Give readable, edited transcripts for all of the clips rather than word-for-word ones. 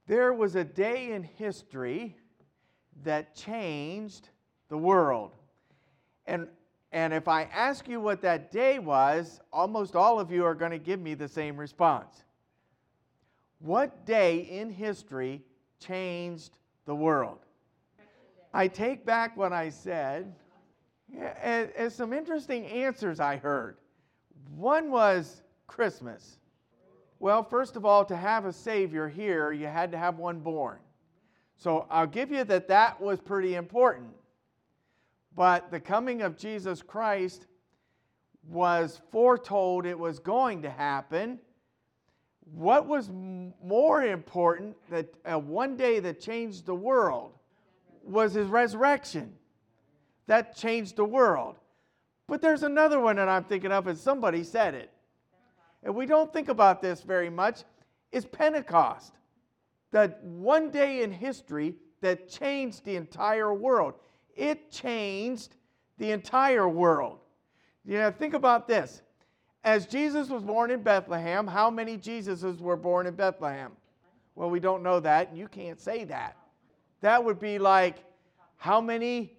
There was a day in history that changed the world. And if I ask you what that day was, almost all of you are going to give me the same response. What day in history changed the world? I take back what I said. And some interesting answers I heard. One was Christmas. Well, first of all, to have a Savior here, you had to have one born. So I'll give you that was pretty important. But the coming of Jesus Christ was foretold it was going to happen. What was more important, that one day that changed the world, was his resurrection. That changed the world. But there's another one that I'm thinking of, and somebody said it. And we don't think about this very much, is Pentecost. That one day in history that changed the entire world. It changed the entire world. Think about this. As Jesus was born in Bethlehem, how many Jesuses were born in Bethlehem? Well, we don't know that, and you can't say that. That would be like, how many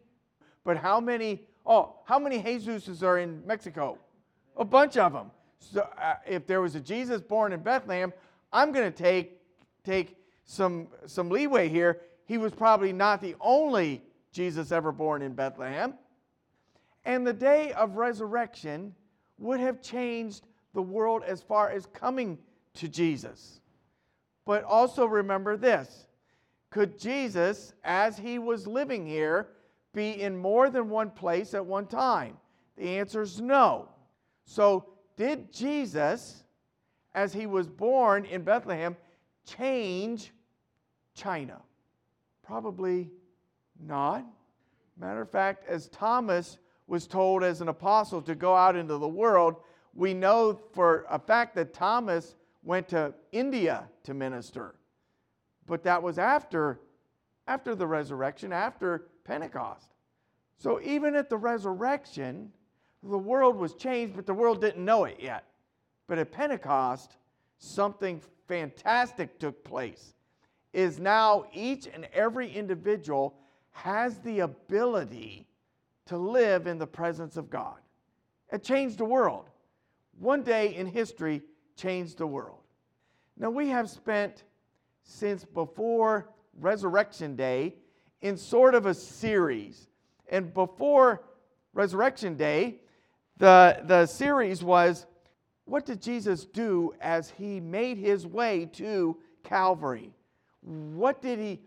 Jesuses are in Mexico? A bunch of them. So if there was a Jesus born in Bethlehem, I'm going to take some leeway here. He was probably not the only Jesus ever born in Bethlehem. And the day of resurrection would have changed the world as far as coming to Jesus. But also remember this. Could Jesus, as he was living here, be in more than one place at one time? The answer is no. So did Jesus, as he was born in Bethlehem, change China? Probably not. Matter of fact, as Thomas was told as an apostle to go out into the world, we know for a fact that Thomas went to India to minister. But that was after the resurrection, after Pentecost. So even at the resurrection, the world was changed, but the world didn't know it yet. But at Pentecost, something fantastic took place. Is now each and every individual has the ability to live in the presence of God. It changed the world. One day in history changed the world. Now we have spent since before Resurrection Day in sort of a series. And before Resurrection Day, the series was, what did Jesus do as he made his way to Calvary? Where did he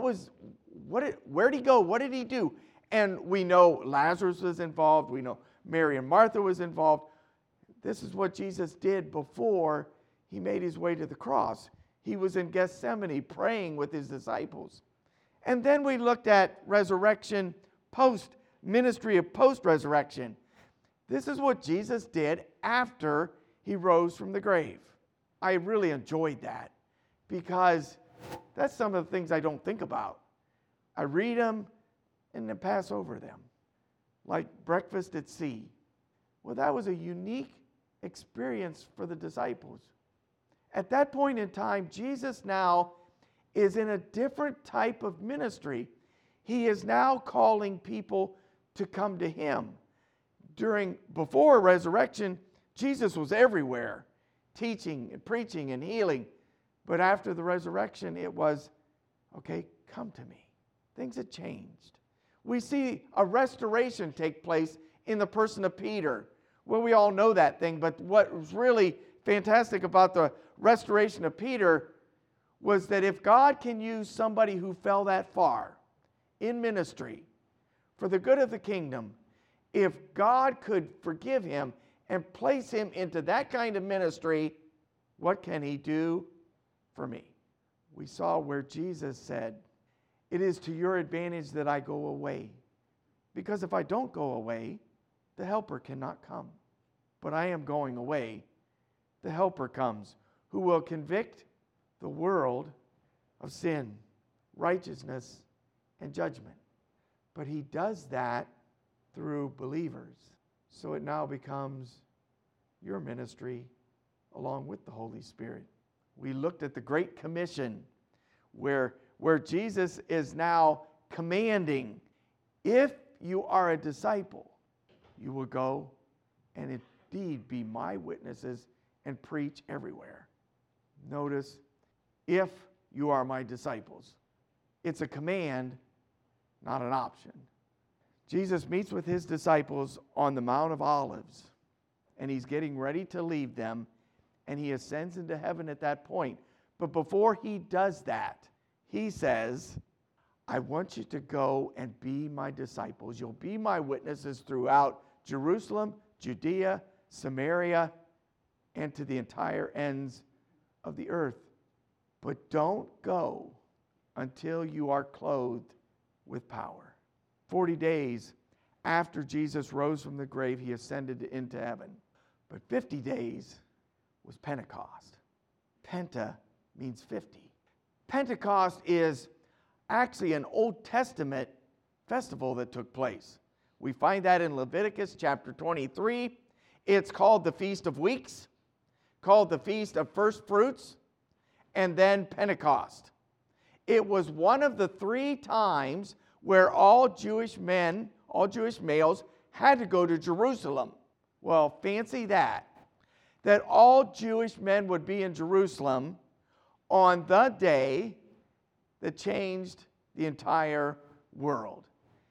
go? What did he do? And we know Lazarus was involved. We know Mary and Martha was involved. This is what Jesus did before he made his way to the cross. He was in Gethsemane praying with his disciples. And then we looked at resurrection ministry of post-resurrection. This is what Jesus did after he rose from the grave. I really enjoyed that because that's some of the things I don't think about. I read them and then pass over them, like breakfast at sea. Well, that was a unique experience for the disciples. At that point in time, Jesus now is in a different type of ministry. He is now calling people to come to him. Before resurrection, Jesus was everywhere, teaching and preaching and healing. But after the resurrection, it was, okay, come to me. Things had changed. We see a restoration take place in the person of Peter. Well, we all know that thing, but what was really fantastic about the restoration of Peter was that if God can use somebody who fell that far in ministry for the good of the kingdom, if God could forgive him and place him into that kind of ministry, what can he do for me? We saw where Jesus said, it is to your advantage that I go away, because if I don't go away, the helper cannot come. But I am going away. The helper comes, who will convict the world of sin, righteousness, and judgment. But he does that through believers. So it now becomes your ministry along with the Holy Spirit. We looked at the Great Commission. where Jesus is now commanding, if you are a disciple, you will go and indeed be my witnesses and preach everywhere. Notice, if you are my disciples. It's a command, not an option. Jesus meets with his disciples on the Mount of Olives, and he's getting ready to leave them, and he ascends into heaven at that point. But before he does that, he says, I want you to go and be my disciples. You'll be my witnesses throughout Jerusalem, Judea, Samaria, and to the entire ends of the earth. But don't go until you are clothed with power. 40 days after Jesus rose from the grave, he ascended into heaven. But 50 days was Pentecost. Penta means 50. Pentecost is actually an Old Testament festival that took place. We find that in Leviticus chapter 23. It's called the Feast of Weeks, called the Feast of First Fruits, and then Pentecost. It was one of the 3 times where all Jewish men, all Jewish males, had to go to Jerusalem. Well, fancy that all Jewish men would be in Jerusalem on the day that changed the entire world.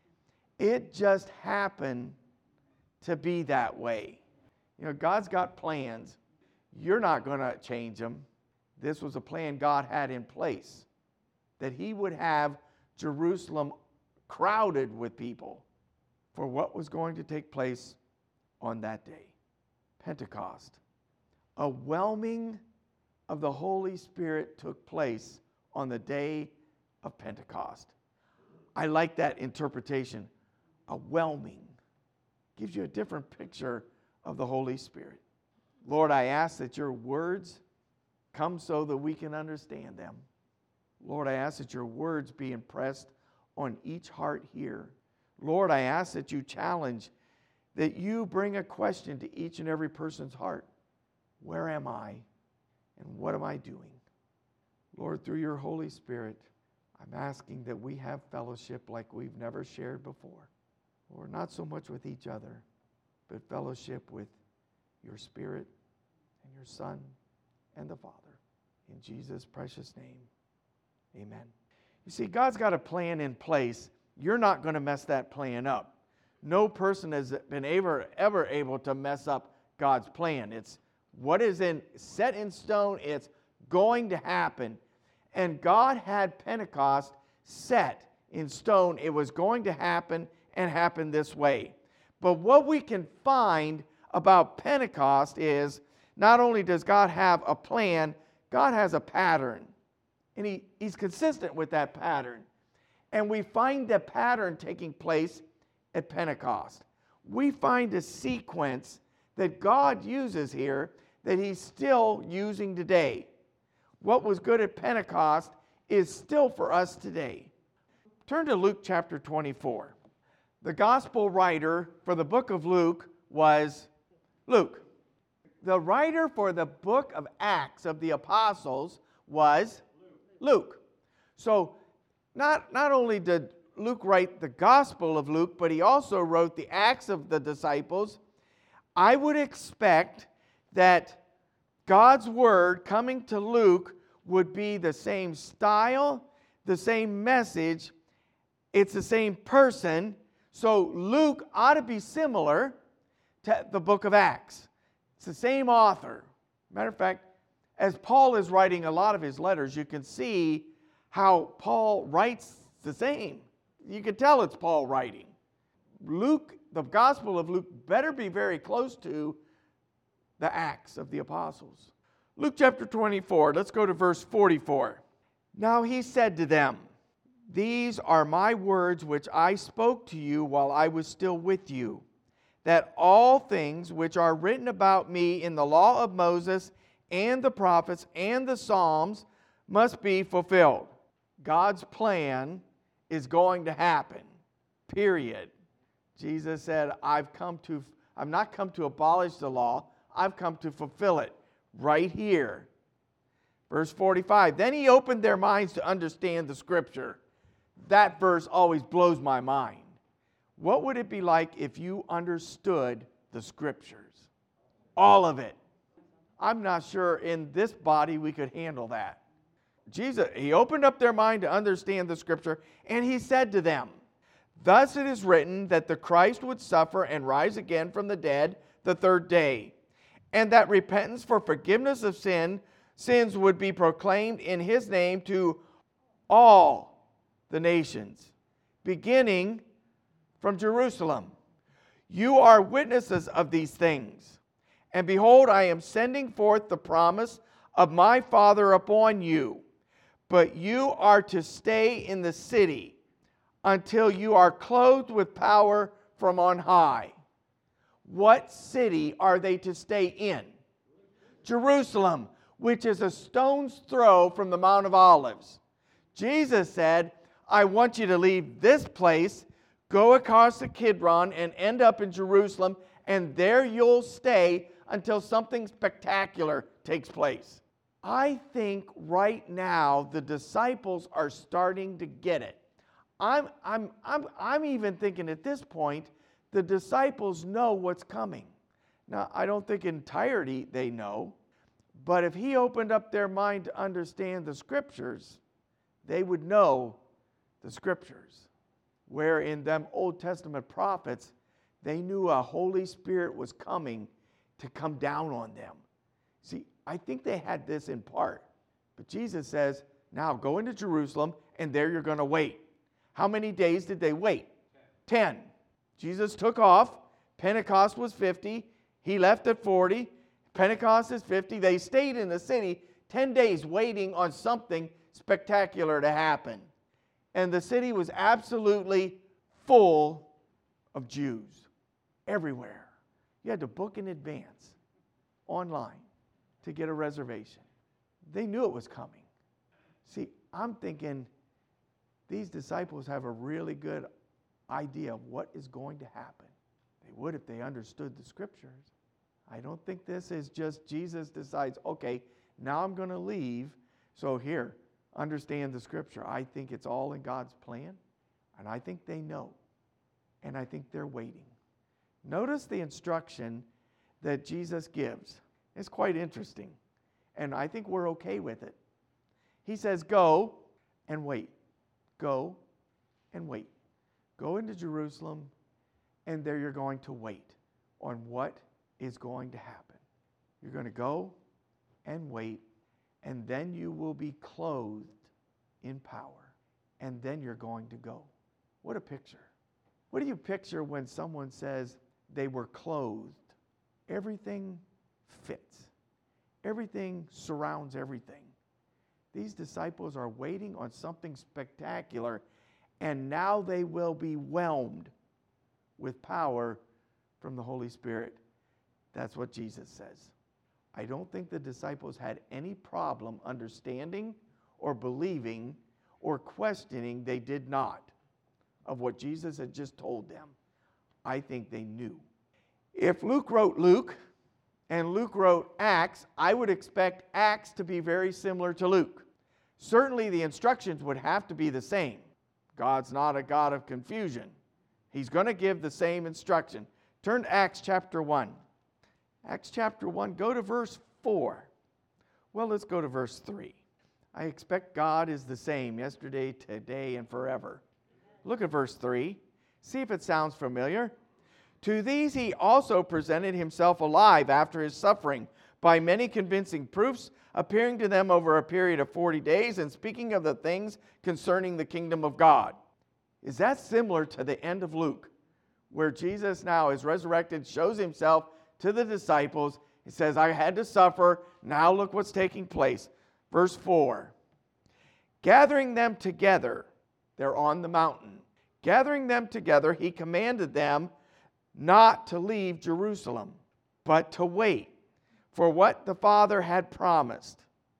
It just happened to be that way. You know, God's got plans. You're not going to change them. This was a plan God had in place, that he would have Jerusalem crowded with people for what was going to take place on that day. Pentecost. A whelming of the Holy Spirit took place on the day of Pentecost. I like that interpretation. A whelming. Gives you a different picture of the Holy Spirit. Lord, I ask that your words come so that we can understand them. Lord, I ask that your words be impressed on each heart here. Lord, I ask that you challenge, that you bring a question to each and every person's heart. Where am I? And what am I doing? Lord, through your Holy Spirit, I'm asking that we have fellowship like we've never shared before. Lord, not so much with each other, but fellowship with your Spirit and your Son and the Father. In Jesus' precious name, amen. You see, God's got a plan in place. You're not going to mess that plan up. No person has been ever able to mess up God's plan. It's what is set in stone. It's going to happen. And God had Pentecost set in stone. It was going to happen and happen this way. But what we can find about Pentecost is not only does God have a plan, God has a pattern. And he's consistent with that pattern. And we find the pattern taking place at Pentecost. We find a sequence that God uses here that he's still using today. What was good at Pentecost is still for us today. Turn to Luke chapter 24. The gospel writer for the book of Luke was Luke. The writer for the book of Acts of the Apostles was Luke. So not only did Luke write the Gospel of Luke, but he also wrote the Acts of the Disciples. I would expect that God's word coming to Luke would be the same style, the same message. It's the same person. So Luke ought to be similar to the book of Acts. It's the same author. Matter of fact, as Paul is writing a lot of his letters, you can see how Paul writes the same. You can tell it's Paul writing. Luke, the Gospel of Luke, better be very close to the Acts of the Apostles. Luke chapter 24, let's go to verse 44. Now he said to them, "These are my words which I spoke to you while I was still with you, that all things which are written about me in the law of Moses and the prophets and the Psalms must be fulfilled." God's plan is going to happen, period. Jesus said, I've not come to abolish the law, I've come to fulfill it right here. Verse 45, then he opened their minds to understand the scripture. That verse always blows my mind. What would it be like if you understood the scriptures? All of it. I'm not sure in this body we could handle that. Jesus, he opened up their mind to understand the scripture, and he said to them, thus it is written that the Christ would suffer and rise again from the dead the third day, and that repentance for forgiveness of sins would be proclaimed in his name to all the nations, beginning from Jerusalem. You are witnesses of these things. And behold, I am sending forth the promise of my Father upon you, but you are to stay in the city until you are clothed with power from on high. What city are they to stay in? Jerusalem, which is a stone's throw from the Mount of Olives. Jesus said, I want you to leave this place, go across the Kidron, and end up in Jerusalem, and there you'll stay until something spectacular takes place. I think right now the disciples are starting to get it. I'm even thinking at this point the disciples know what's coming. Now, I don't think in entirety they know, but if he opened up their mind to understand the scriptures, they would know the scriptures. Where in them Old Testament prophets, they knew a Holy Spirit was coming to come down on them. See, I think they had this in part. But Jesus says, now go into Jerusalem, and there you're going to wait. How many days did they wait? 10. Jesus took off. Pentecost was 50. He left at 40. Pentecost is 50. They stayed in the city 10 days waiting on something spectacular to happen. And the city was absolutely full of Jews everywhere. You had to book in advance online to get a reservation. They knew it was coming. See, I'm thinking these disciples have a really good idea of what is going to happen. They would if they understood the scriptures. I don't think this is just Jesus decides, okay, now I'm going to leave, so here, understand the scripture. I think it's all in God's plan, and I think they know, and I think they're waiting. Notice the instruction that Jesus gives. It's quite interesting, and I think we're okay with it. He says, go and wait. Go and wait. Go into Jerusalem, and there you're going to wait on what is going to happen. You're going to go and wait, and then you will be clothed in power, and then you're going to go. What a picture. What do you picture when someone says they were clothed? Everything fits. Everything surrounds everything. These disciples are waiting on something spectacular, and now they will be whelmed with power from the Holy Spirit. That's what Jesus says. I don't think the disciples had any problem understanding or believing or questioning. They did not of what Jesus had just told them. I think they knew. If Luke wrote Luke and Luke wrote Acts, I would expect Acts to be very similar to Luke. Certainly the instructions would have to be the same. God's not a God of confusion. He's going to give the same instruction. Turn to Acts chapter 1. Acts chapter 1, go to verse 4. Well, let's go to verse 3. I expect God is the same yesterday, today, and forever. Look at verse 3. See if it sounds familiar. To these he also presented himself alive after his suffering, by many convincing proofs, appearing to them over a period of 40 days, and speaking of the things concerning the kingdom of God. Is that similar to the end of Luke, where Jesus now is resurrected, shows himself to the disciples? He says, I had to suffer. Now look what's taking place. Verse 4. Gathering them together, they're on the mountain. Gathering them together, he commanded them not to leave Jerusalem, but to wait for what the Father had promised,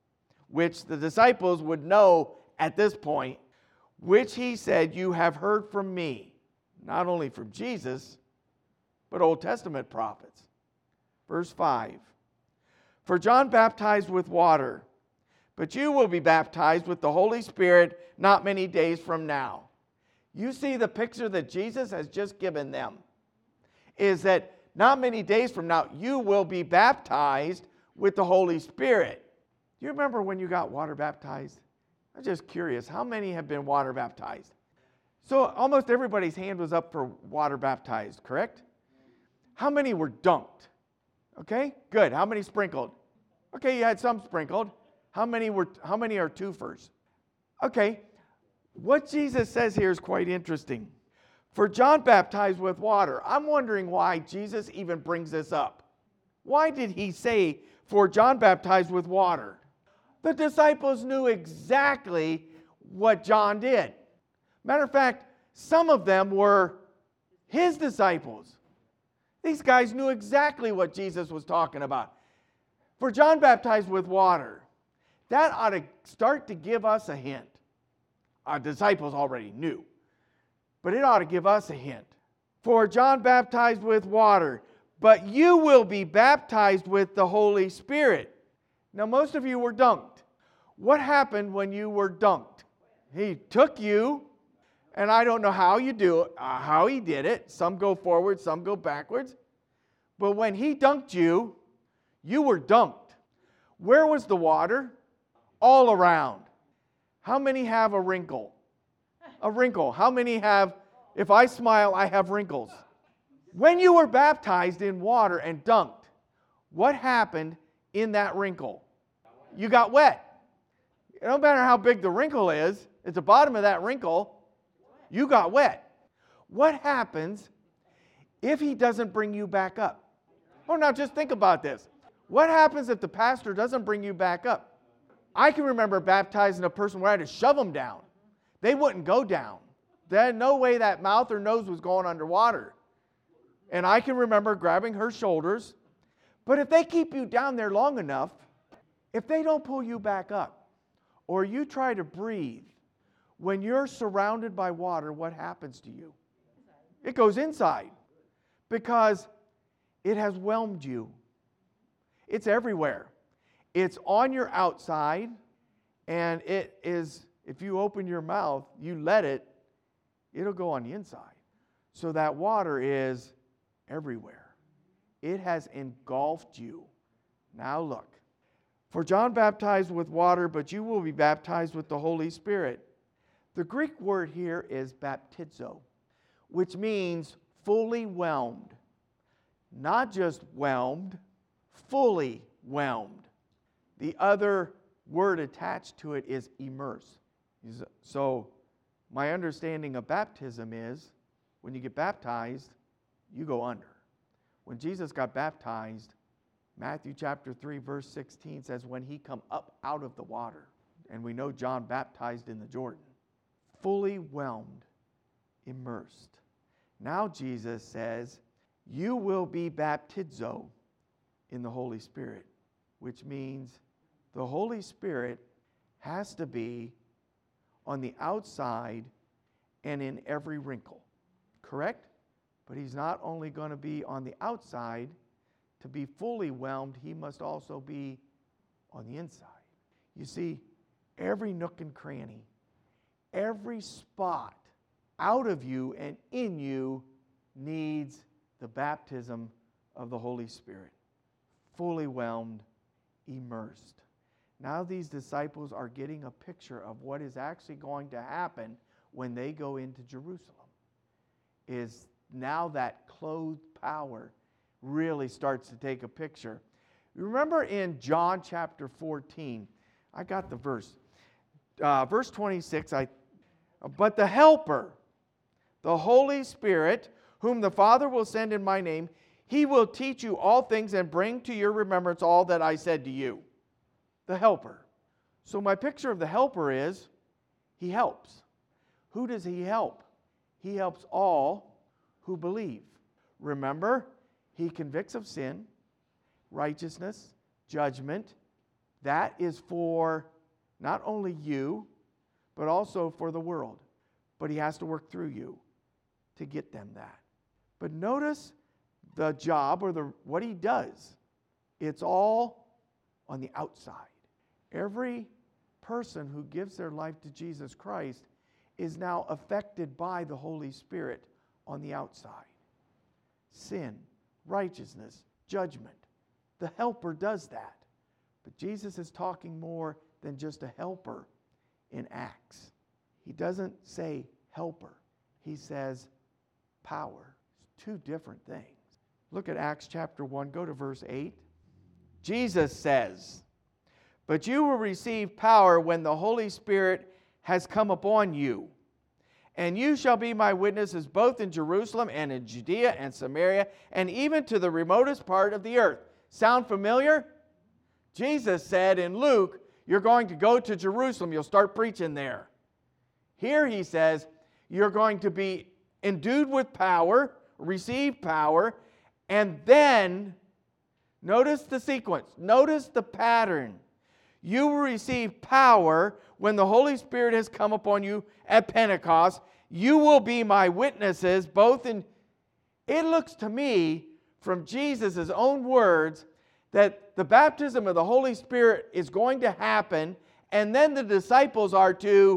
which the disciples would know at this point, which he said, you have heard from me, not only from Jesus, but Old Testament prophets. Verse 5, for John baptized with water, but you will be baptized with the Holy Spirit not many days from now. You see the picture that Jesus has just given them is that not many days from now, you will be baptized with the Holy Spirit. Do you remember when you got water baptized? I'm just curious, how many have been water baptized? So almost everybody's hand was up for water baptized, correct? How many were dunked? Okay, good. How many sprinkled? Okay, you had some sprinkled. How many are twofers? Okay, what Jesus says here is quite interesting. For John baptized with water. I'm wondering why Jesus even brings this up. Why did he say, for John baptized with water? The disciples knew exactly what John did. Matter of fact, some of them were his disciples. These guys knew exactly what Jesus was talking about. For John baptized with water, that ought to start to give us a hint. Our disciples already knew, but it ought to give us a hint. For John baptized with water, but you will be baptized with the Holy Spirit. Now, most of you were dunked. What happened when you were dunked? He took you, and I don't know how you do it, how he did it. Some go forward, some go backwards. But when he dunked you, you were dunked. Where was the water? All around. How many have a wrinkle? A wrinkle. How many have, if I smile, I have wrinkles? When you were baptized in water and dunked, what happened in that wrinkle? You got wet. It don't matter how big the wrinkle is, at the bottom of that wrinkle, you got wet. What happens if he doesn't bring you back up? Oh, now just think about this. What happens if the pastor doesn't bring you back up? I can remember baptizing a person where I had to shove them down. They wouldn't go down. There had no way that mouth or nose was going underwater. And I can remember grabbing her shoulders. But if they keep you down there long enough, if they don't pull you back up, or you try to breathe, when you're surrounded by water, what happens to you? It goes inside because it has whelmed you. It's everywhere. It's on your outside, and it is, if you open your mouth, you let it, it'll go on the inside. So that water is everywhere. It has engulfed you. Now look. For John baptized with water, but you will be baptized with the Holy Spirit. The Greek word here is baptizo, which means fully whelmed. Not just whelmed, fully whelmed. The other word attached to it is immerse. So my understanding of baptism is when you get baptized, you go under. When Jesus got baptized, Matthew chapter 3 verse 16 says when he come up out of the water, and we know John baptized in the Jordan, fully whelmed, immersed. Now Jesus says, you will be baptizo in the Holy Spirit, which means the Holy Spirit has to be on the outside and in every wrinkle, correct? But he's not only going to be on the outside. To be fully whelmed, he must also be on the inside. You see, every nook and cranny, every spot out of you and in you needs the baptism of the Holy Spirit. Fully whelmed, immersed. Now these disciples are getting a picture of what is actually going to happen when they go into Jerusalem. Is now that clothed power really starts to take a picture. You remember in John chapter 14, I got the verse. Verse 26, but the Helper, the Holy Spirit, whom the Father will send in my name, he will teach you all things and bring to your remembrance all that I said to you. The Helper. So my picture of the Helper is, he helps. Who does he help? He helps all who believe. Remember, he convicts of sin, righteousness, judgment. That is for not only you, but also for the world. But he has to work through you to get them that. But notice the job or what he does. It's all on the outside. Every person who gives their life to Jesus Christ is now affected by the Holy Spirit on the outside. Sin, righteousness, judgment. The helper does that. But Jesus is talking more than just a helper in Acts. He doesn't say helper. He says power. It's two different things. Look at Acts chapter 1. Go to verse 8. Jesus says, "But you will receive power when the Holy Spirit has come upon you. And you shall be my witnesses both in Jerusalem and in Judea and Samaria and even to the remotest part of the earth." Sound familiar? Jesus said in Luke, you're going to go to Jerusalem. You'll start preaching there. Here he says, you're going to be endued with power, receive power, and then, notice the sequence, notice the pattern. You will receive power when the Holy Spirit has come upon you at Pentecost. You will be my witnesses both in... It looks to me, from Jesus' own words, that the baptism of the Holy Spirit is going to happen, and then the disciples are to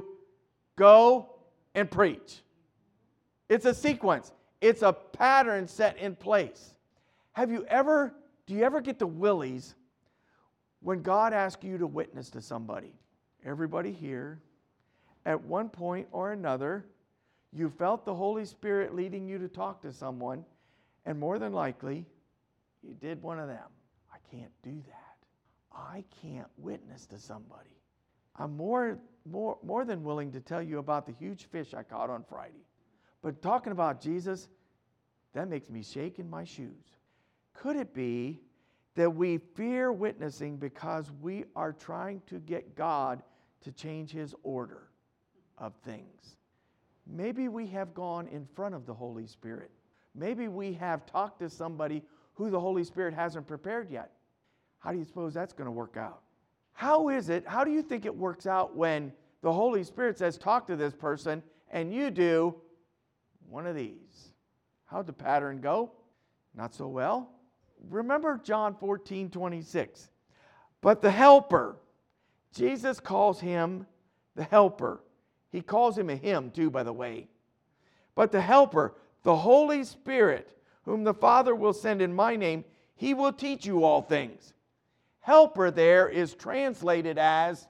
go and preach. It's a sequence. It's a pattern set in place. Do you ever get the willies when God asks you to witness to somebody? Everybody here, at one point or another, you felt the Holy Spirit leading you to talk to someone, and more than likely, you did one of them. I can't do that. I can't witness to somebody. I'm more than willing to tell you about the huge fish I caught on Friday. But talking about Jesus, that makes me shake in my shoes. Could it be that we fear witnessing because we are trying to get God to change His order of things? Maybe we have gone in front of the Holy Spirit. Maybe we have talked to somebody who the Holy Spirit hasn't prepared yet. How do you suppose that's going to work out? How do you think it works out when the Holy Spirit says, talk to this person, and you do one of these? How'd the pattern go? Not so well. Remember John 14:26. But the helper, Jesus calls him the helper. He calls him a him too, by the way. But the helper, the Holy Spirit, whom the Father will send in my name, He will teach you all things. Helper there is translated as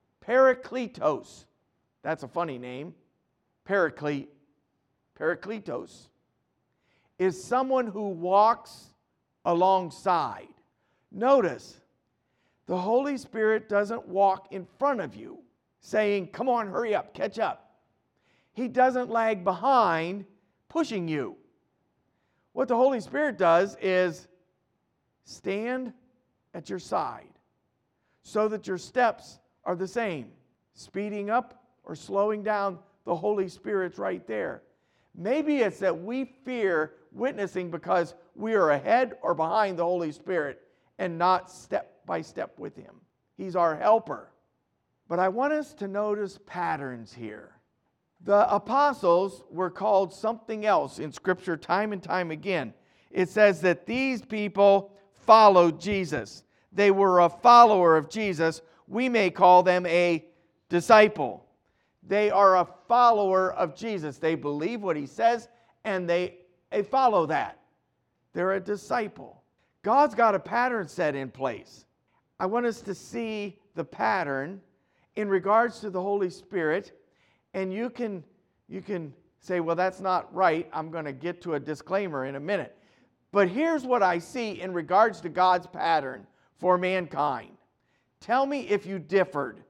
Parakletos. That's a funny name. Parakletos is someone who walks alongside. Notice, the Holy Spirit doesn't walk in front of you saying, come on, hurry up, catch up. He doesn't lag behind pushing you. What the Holy Spirit does is stand at your side so that your steps are the same. Speeding up or slowing down, the Holy Spirit's right there. Maybe it's that we fear witnessing because we are ahead or behind the Holy Spirit and not step by step with Him. He's our helper. But I want us to notice patterns here. The apostles were called something else in Scripture time and time again. It says that these people followed Jesus. They were a follower of Jesus. We may call them a disciple. They are a follower of Jesus. They believe what He says and they follow that. They're a disciple. God's got a pattern set in place. I want us to see the pattern in regards to the Holy Spirit. And you can say, well, that's not right. I'm going to get to a disclaimer in a minute. But here's what I see in regards to God's pattern for mankind. Tell me if you differed.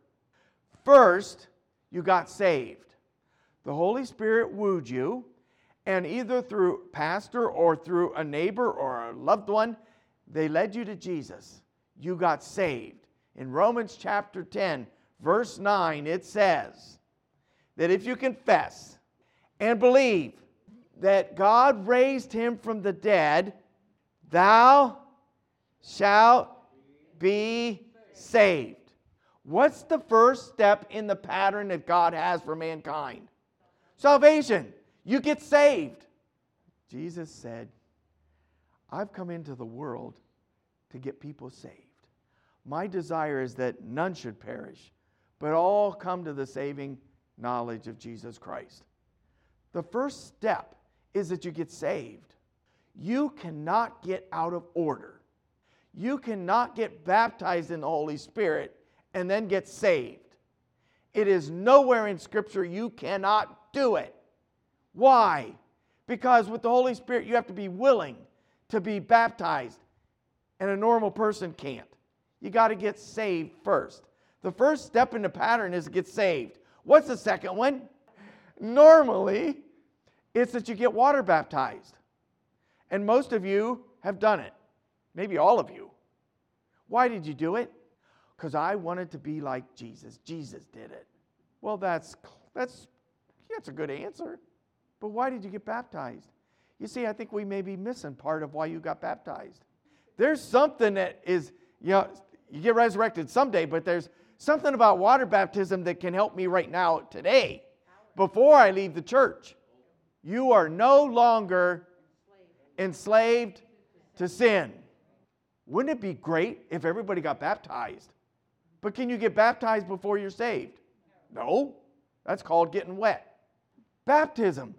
First, you got saved. The Holy Spirit wooed you, and either through pastor or through a neighbor or a loved one, they led you to Jesus. You got saved. In Romans chapter 10, verse 9, it says that if you confess and believe that God raised Him from the dead, thou shalt be saved. What's the first step in the pattern that God has for mankind? Salvation. You get saved. Jesus said, I've come into the world to get people saved. My desire is that none should perish, but all come to the saving knowledge of Jesus Christ. The first step is that you get saved. You cannot get out of order. You cannot get baptized in the Holy Spirit and then get saved. It is nowhere in Scripture you cannot do it. Why? Because with the Holy Spirit you have to be willing to be baptized, and a normal person can't. You got to get saved first. The first step in the pattern is to get saved. What's the second one? Normally, it's that you get water baptized. And most of you have done it. Maybe all of you. Why did you do it? Because I wanted to be like Jesus. Jesus did it. Well, that's a good answer. But why did you get baptized? You see, I think we may be missing part of why you got baptized. There's something that is, you get resurrected someday, but there's something about water baptism that can help me right now, today, before I leave the church. You are no longer enslaved to sin. Wouldn't it be great if everybody got baptized? But can you get baptized before you're saved? No. That's called getting wet. Baptism,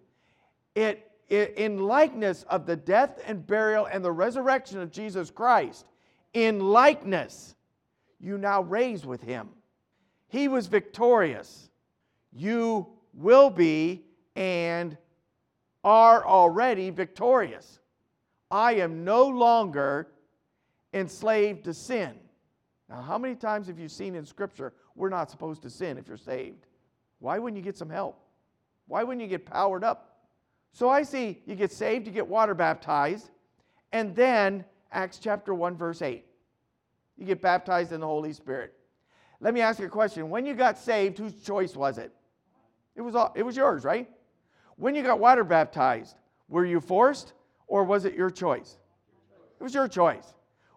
in likeness of the death and burial and the resurrection of Jesus Christ, in likeness, you now raise with him. He was victorious. You will be and are already victorious. I am no longer enslaved to sin. Now, how many times have you seen in Scripture we're not supposed to sin if you're saved? Why wouldn't you get some help? Why wouldn't you get powered up? So I see you get saved, you get water baptized, and then Acts chapter 1, verse 8. You get baptized in the Holy Spirit. Let me ask you a question. When you got saved, whose choice was it? It was yours, right? When you got water baptized, were you forced or was it your choice? It was your choice.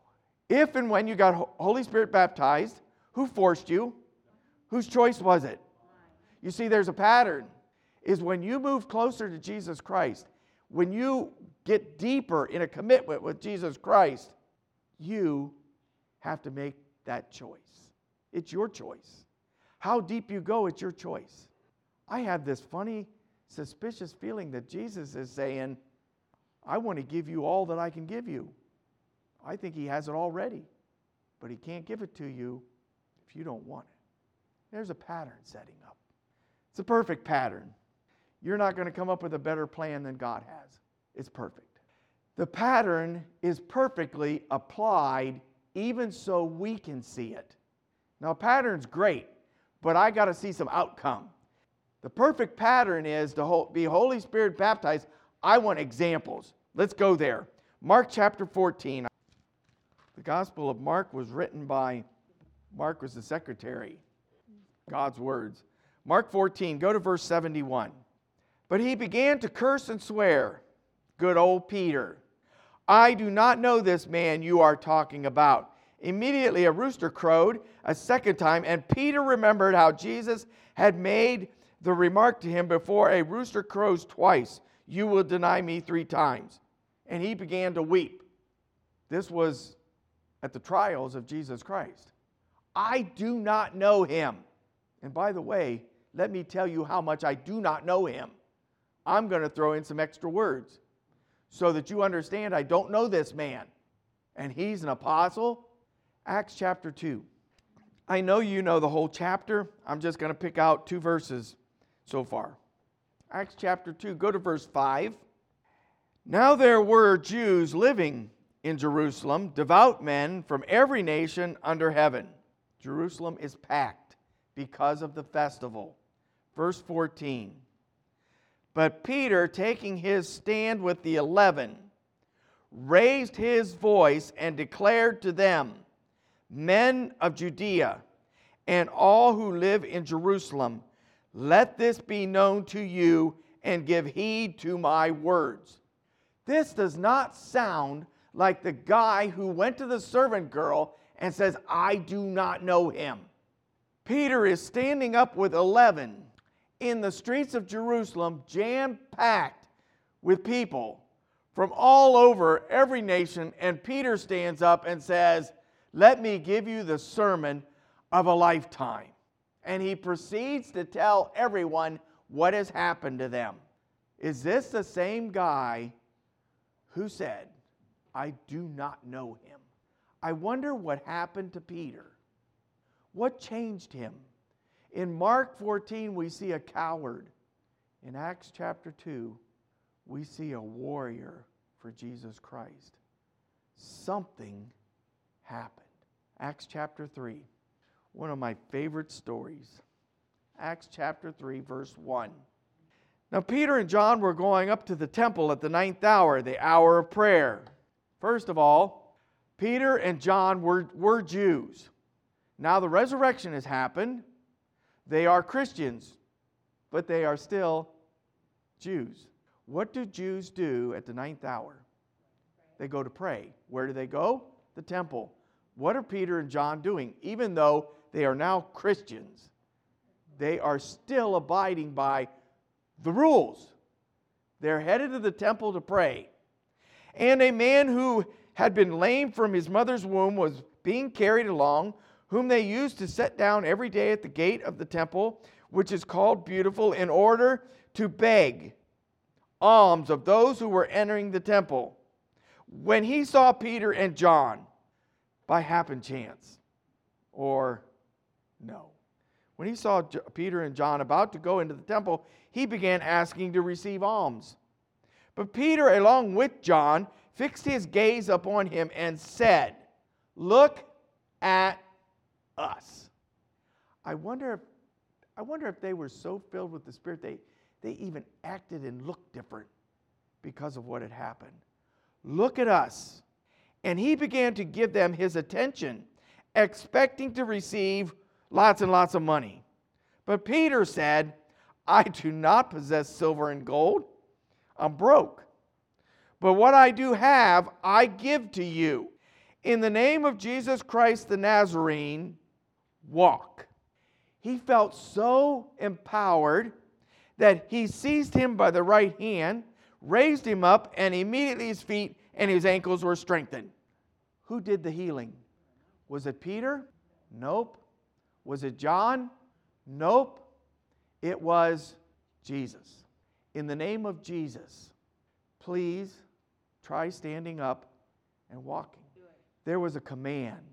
If and when you got Holy Spirit baptized, who forced you? Whose choice was it? You see, there's a pattern. Is when you move closer to Jesus Christ, when you get deeper in a commitment with Jesus Christ, you have to make that choice. It's your choice. How deep you go, it's your choice. I have this funny, suspicious feeling that Jesus is saying, I want to give you all that I can give you. I think he has it already, but he can't give it to you if you don't want it. There's a pattern setting up. It's a perfect pattern. You're not going to come up with a better plan than God has. It's perfect. The pattern is perfectly applied even so we can see it. Now, a pattern's great, but I got to see some outcome. The perfect pattern is to be Holy Spirit baptized. I want examples. Let's go there. Mark chapter 14. The Gospel of Mark was written by, Mark was the secretary. God's words. Mark 14, go to verse 71. But he began to curse and swear. Good old Peter. I do not know this man you are talking about. Immediately a rooster crowed a second time, and Peter remembered how Jesus had made the remark to him, before a rooster crows twice, you will deny me 3 times. And he began to weep. This was at the trials of Jesus Christ. I do not know him. And by the way, let me tell you how much I do not know him. I'm going to throw in some extra words so that you understand I don't know this man. And he's an apostle. Acts chapter 2. I know you know the whole chapter. I'm just going to pick out 2 verses so far. Acts chapter 2, go to verse 5. Now there were Jews living in Jerusalem, devout men from every nation under heaven. Jerusalem is packed because of the festival. Verse 14. But Peter, taking his stand with the 11, raised his voice and declared to them, Men of Judea, and all who live in Jerusalem, let this be known to you, and give heed to my words. This does not sound like the guy who went to the servant girl and says, I do not know him. Peter is standing up with 11 in the streets of Jerusalem, jam-packed with people from all over every nation, and Peter stands up and says, let me give you the sermon of a lifetime. And he proceeds to tell everyone what has happened to them. Is this the same guy who said, I do not know him? I wonder what happened to Peter. What changed him? In Mark 14, we see a coward. In Acts chapter 2, we see a warrior for Jesus Christ. Something happened. Acts chapter 3, one of my favorite stories. Acts chapter 3, verse 1. Now Peter and John were going up to the temple at the 9th hour, the hour of prayer. First of all, Peter and John were Jews. Now the resurrection has happened. They are Christians, but they are still Jews. What do Jews do at the 9th hour? They go to pray. Where do they go? The temple. What are Peter and John doing? Even though they are now Christians, they are still abiding by the rules. They're headed to the temple to pray. And a man who had been lame from his mother's womb was being carried along, whom they used to set down every day at the gate of the temple, which is called Beautiful, in order to beg alms of those who were entering the temple. When he saw Peter and John, by happen chance, or no, when he saw Peter and John about to go into the temple, he began asking to receive alms. But Peter, along with John, fixed his gaze upon him and said, "Look at us." I wonder if they were so filled with the Spirit they even acted and looked different because of what had happened. Look at us. And he began to give them his attention, expecting to receive lots and lots of money. But Peter said, I do not possess silver and gold. I'm broke. But what I do have, I give to you. In the name of Jesus Christ the Nazarene, walk. He felt so empowered that he seized him by the right hand, raised him up, and immediately his feet and his ankles were strengthened. Who did the healing? Was it Peter? Nope. Was it John? Nope. It was Jesus. In the name of Jesus, please try standing up and walking. There was a command.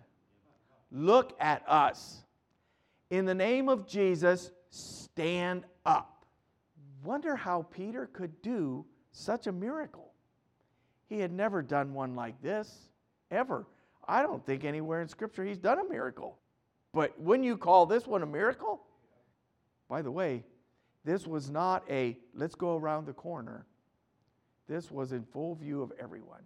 Look at us. In the name of Jesus, stand up. Wonder how Peter could do such a miracle. He had never done one like this, ever. I don't think anywhere in Scripture he's done a miracle. But wouldn't you call this one a miracle? By the way, this was not a, let's go around the corner. This was in full view of everyone.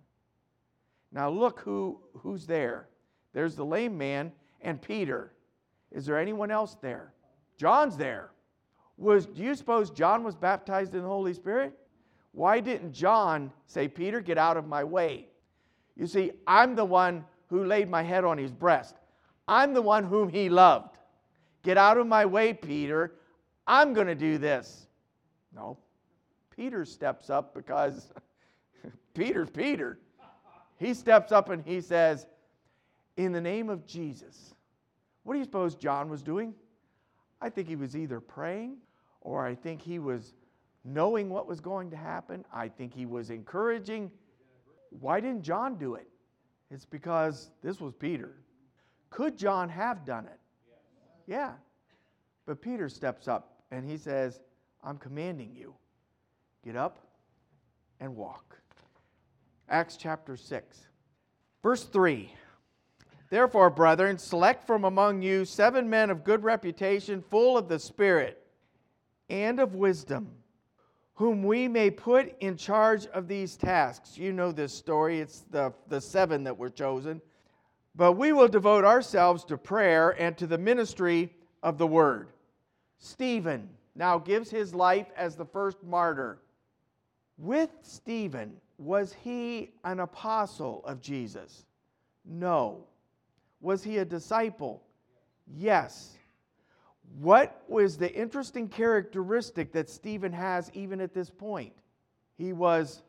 Now look who's there. There's the lame man and Peter. Is there anyone else there? John's there. Do you suppose John was baptized in the Holy Spirit? Why didn't John say, Peter, get out of my way? You see, I'm the one who laid my head on his breast. I'm the one whom he loved. Get out of my way, Peter. I'm going to do this. No. Peter steps up because Peter's Peter. He steps up and he says, in the name of Jesus. What do you suppose John was doing? I think he was either praying, or I think he was knowing what was going to happen. I think he was encouraging. Why didn't John do it? It's because this was Peter. Could John have done it? Yeah. But Peter steps up and he says, I'm commanding you. Get up and walk. Acts chapter 6. Verse 3. Therefore, brethren, select from among you 7 men of good reputation, full of the Spirit and of wisdom, whom we may put in charge of these tasks. You know this story. It's the 7 that were chosen. But we will devote ourselves to prayer and to the ministry of the word. Stephen now gives his life as the first martyr. With Stephen, was he an apostle of Jesus? No. Was he a disciple? Yes. What was the interesting characteristic that Stephen has even at this point? He was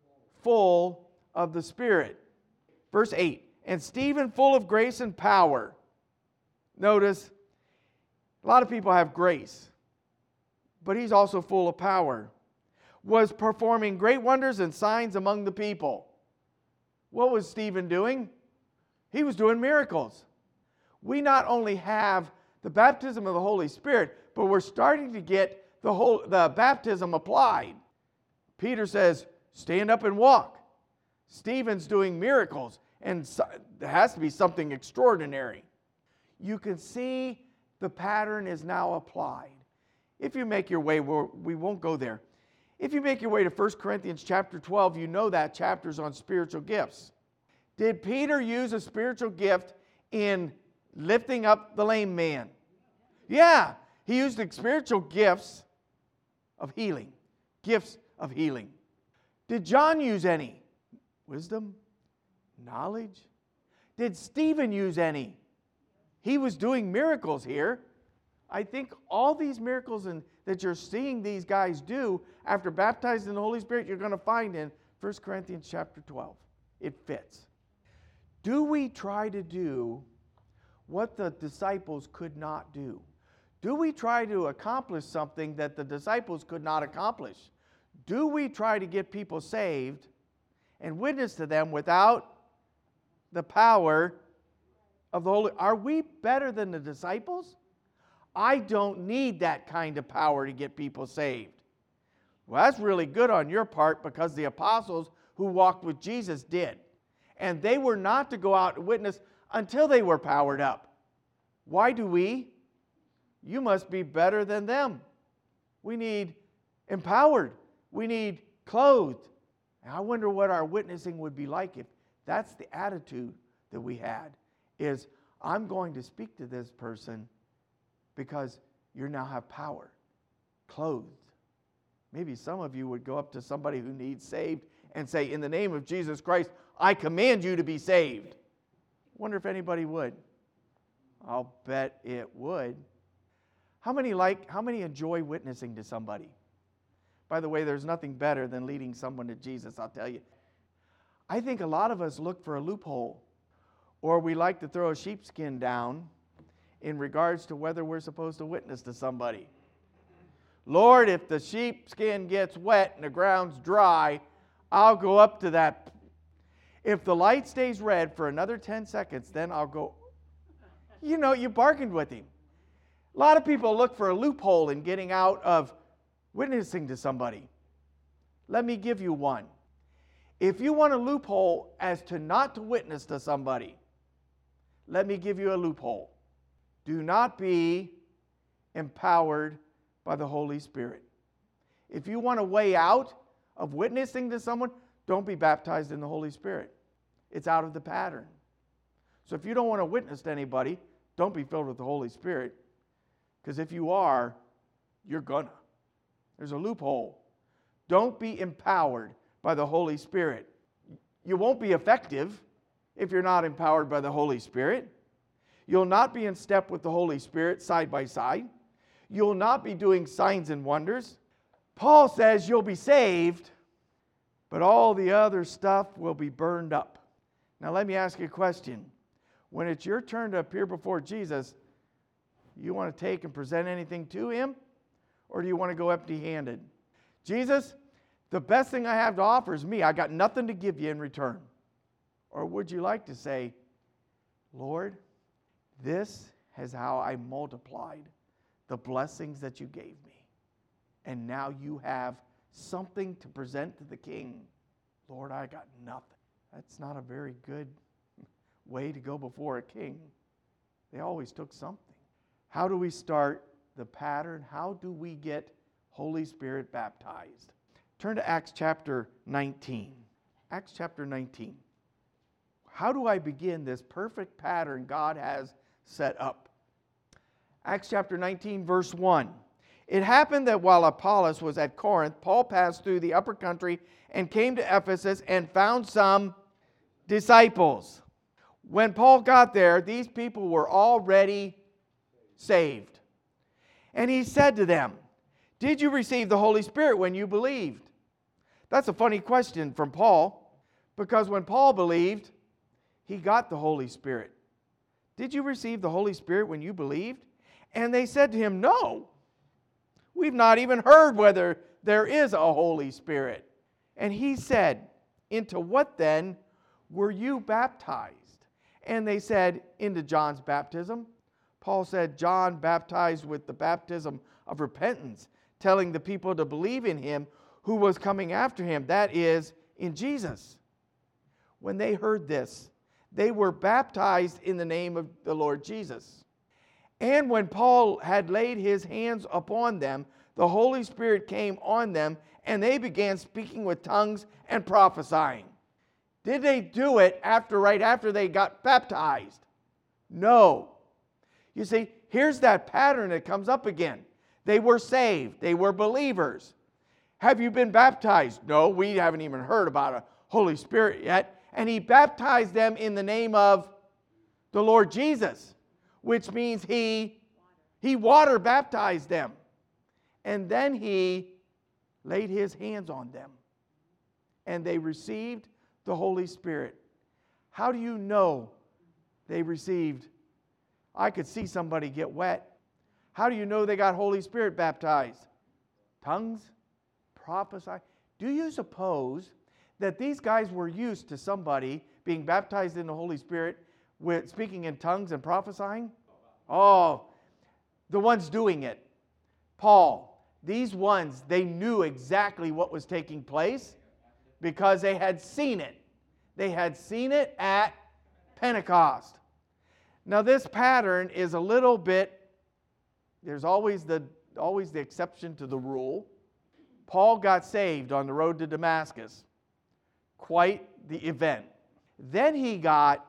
full of the Spirit. Verse 8, and Stephen full of grace and power. Notice, A lot of people have grace, but he's also full of power. Was performing great wonders and signs among the people. What was Stephen doing? He was doing miracles. We not only have the baptism of the Holy Spirit, but we're starting to get the baptism applied. Peter says, stand up and walk. Stephen's doing miracles, and there has to be something extraordinary. You can see the pattern is now applied. If you make your way, we won't go there. If you make your way to 1 Corinthians chapter 12, you know that chapter's on spiritual gifts. Did Peter use a spiritual gift in lifting up the lame man? Yeah, he used the spiritual gifts of healing. Gifts of healing. Did John use any? Wisdom? Knowledge? Did Stephen use any? He was doing miracles here. I think all these miracles that you're seeing these guys do after baptized in the Holy Spirit, you're going to find in 1 Corinthians chapter 12. It fits. Do we try to do what the disciples could not do? Do we try to accomplish something that the disciples could not accomplish? Do we try to get people saved and witness to them without the power of the Holy? Are we better than the disciples? I don't need that kind of power to get people saved. Well, that's really good on your part, because the apostles who walked with Jesus did. And they were not to go out and witness until they were powered up. Why do we? You must be better than them. We need empowered. We need clothed. And I wonder what our witnessing would be like if that's the attitude that we had, is I'm going to speak to this person because you now have power, clothed. Maybe some of you would go up to somebody who needs saved and say, in the name of Jesus Christ, I command you to be saved. Wonder if anybody would. I'll bet it would. How many enjoy witnessing to somebody? By the way, there's nothing better than leading someone to Jesus, I'll tell you. I think a lot of us look for a loophole, or we like to throw a sheepskin down in regards to whether we're supposed to witness to somebody. Lord, if the sheepskin gets wet and the ground's dry, I'll go up to that. If the light stays red for another 10 seconds, then I'll go. You know, you bargained with him. A lot of people look for a loophole in getting out of witnessing to somebody. Let me give you one. If you want a loophole as to not to witness to somebody, let me give you a loophole. Do not be empowered by the Holy Spirit. If you want a way out of witnessing to someone, don't be baptized in the Holy Spirit. It's out of the pattern. So if you don't want to witness to anybody, don't be filled with the Holy Spirit. Because if you are, you're gonna. There's a loophole. Don't be empowered by the Holy Spirit. You won't be effective if you're not empowered by the Holy Spirit. You'll not be in step with the Holy Spirit side by side. You'll not be doing signs and wonders. Paul says you'll be saved, but all the other stuff will be burned up. Now let me ask you a question. When it's your turn to appear before Jesus, you want to take and present anything to him? Or do you want to go empty-handed? Jesus, the best thing I have to offer is me. I got nothing to give you in return. Or would you like to say, Lord, this is how I multiplied the blessings that you gave me. And now you have something to present to the king. Lord, I got nothing. That's not a very good way to go before a king. They always took something. How do we start the pattern? How do we get Holy Spirit baptized? Turn to Acts chapter 19. Acts chapter 19. How do I begin this perfect pattern God has set up? Acts chapter 19, verse 1. It happened that while Apollos was at Corinth, Paul passed through the upper country and came to Ephesus and found some disciples. When Paul got there, these people were already saved. And he said to them, did you receive the Holy Spirit when you believed? That's a funny question from Paul, because when Paul believed, he got the Holy Spirit. Did you receive the Holy Spirit when you believed? And they said to him, no, we've not even heard whether there is a Holy Spirit. And he said, into what then were you baptized? And they said, into John's baptism. Paul said, John baptized with the baptism of repentance, telling the people to believe in him who was coming after him, that is, in Jesus. When they heard this, they were baptized in the name of the Lord Jesus. And when Paul had laid his hands upon them, the Holy Spirit came on them, and they began speaking with tongues and prophesying. Did they do it right after they got baptized? No. You see, here's that pattern that comes up again. They were saved. They were believers. Have you been baptized? No, we haven't even heard about a Holy Spirit yet. And he baptized them in the name of the Lord Jesus, which means he water baptized them. And then he laid his hands on them. And they received the Holy Spirit. How do you know they received? I could see somebody get wet. How do you know they got Holy Spirit baptized? Tongues? Prophesy? Do you suppose that these guys were used to somebody being baptized in the Holy Spirit with speaking in tongues and prophesying? Oh, the ones doing it. Paul, these ones, they knew exactly what was taking place because they had seen it. They had seen it at Pentecost. Now this pattern is a little bit, there's always the exception to the rule. Paul got saved on the road to Damascus. Quite the event. Then he got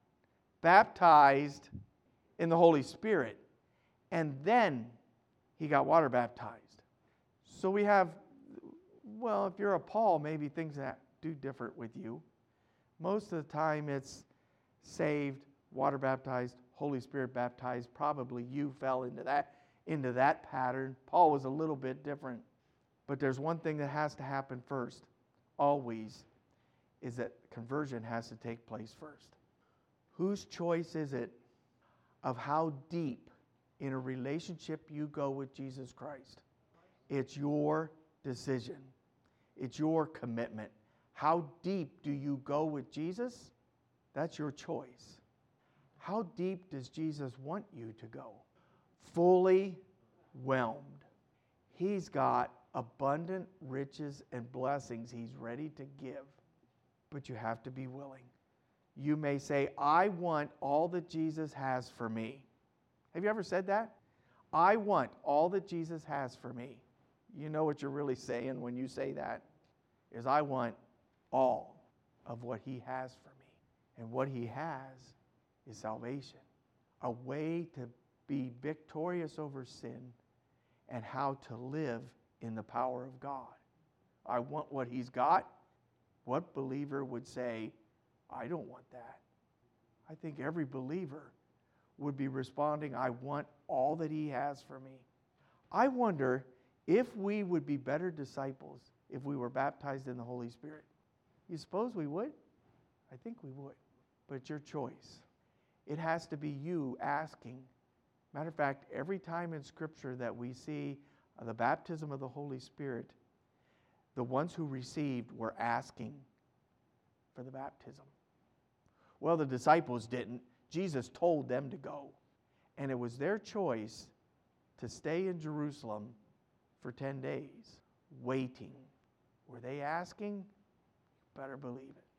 baptized in the Holy Spirit. And then he got water baptized. So we have, well, if you're a Paul, maybe things that do different with you. Most of the time it's saved, water baptized, Holy Spirit baptized. Probably you fell into that pattern. Paul was a little bit different. But there's one thing that has to happen first, always, is that conversion has to take place first. Whose choice is it of how deep in a relationship you go with Jesus Christ? It's your decision. It's your commitment. How deep do you go with Jesus? That's your choice. How deep does Jesus want you to go? Fully whelmed. He's got abundant riches and blessings he's ready to give, but you have to be willing. You may say, I want all that Jesus has for me. Have you ever said that? I want all that Jesus has for me. You know what you're really saying when you say that is I want all of what he has for me. And what he has is salvation, a way to be victorious over sin and how to live in the power of God. I want what he's got. What believer would say, I don't want that? I think every believer would be responding, I want all that he has for me. I wonder if we would be better disciples if we were baptized in the Holy Spirit. You suppose we would? I think we would. But it's your choice. It has to be you asking. Matter of fact, every time in Scripture that we see the baptism of the Holy Spirit, the ones who received were asking for the baptism. Well, the disciples didn't. Jesus told them to go. And it was their choice to stay in Jerusalem for 10 days, waiting. Were they asking? Better believe it.